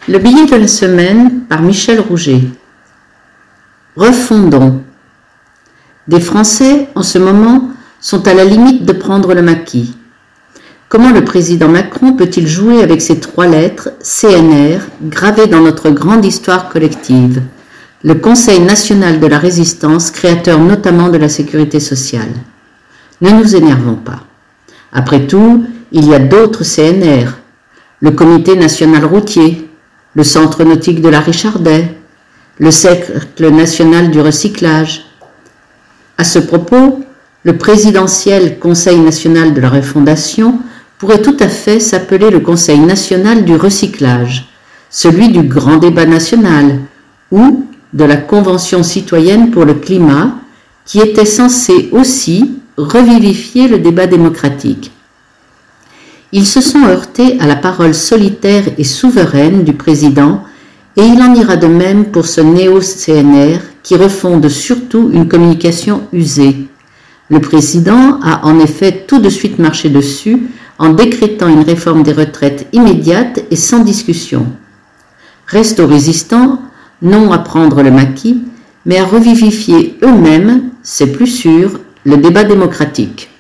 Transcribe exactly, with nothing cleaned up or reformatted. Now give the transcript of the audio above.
Le billet de la semaine par Michel Rouget. Refondons. Des Français, en ce moment, sont à la limite de prendre le maquis. Comment le président Macron peut-il jouer avec ces trois lettres, C N R, gravées dans notre grande histoire collective, le Conseil national de la résistance, créateur notamment de la sécurité sociale? Ne nous énervons pas. Après tout, il y a d'autres C N R, le Comité national routier, le Centre nautique de la Richardaie, le Cercle national du recyclage. À ce propos, le présidentiel Conseil national de la refondation pourrait tout à fait s'appeler le Conseil national du recyclage, celui du grand débat national, ou de la Convention citoyenne pour le climat, qui était censée aussi revivifier le débat démocratique. Ils se sont heurtés à la parole solitaire et souveraine du président, et il en ira de même pour ce néo-C N R qui refonde surtout une communication usée. Le président a en effet tout de suite marché dessus en décrétant une réforme des retraites immédiate et sans discussion. Reste aux résistants, non à prendre le maquis, mais à revivifier eux-mêmes, c'est plus sûr, le débat démocratique.